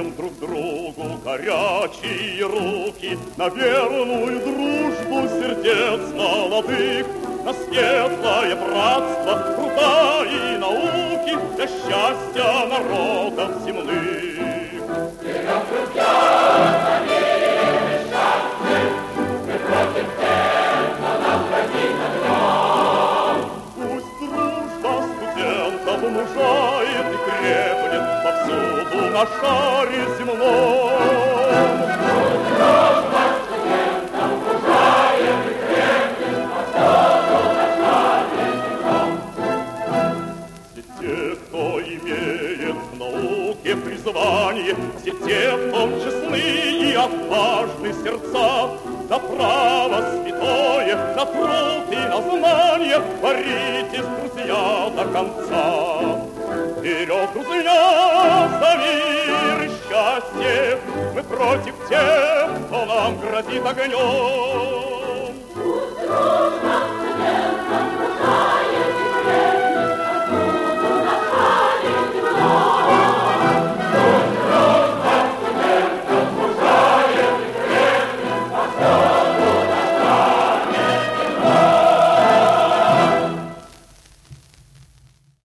Протянем друг другу горячие руки на верную дружбу сердец молодых, на светлое братство труда и науки для счастья народов земных. Вперед, друзья, за мир несчастный, мы против этого нас грозит огонь. Пусть дружба студентов умножает и крепнет повсюду на шаре земном. Пусть дружба студентов умножает и крепнет повсюду на шаре земном. Все те, кто имеет в науке призвание, все те, в том числы и отважны сердца, за право святое, на труд и на знание боритесь, друзья, до конца. Вперед, друзья, за мир и счастье, мы против тех, кто нам грозит огнем.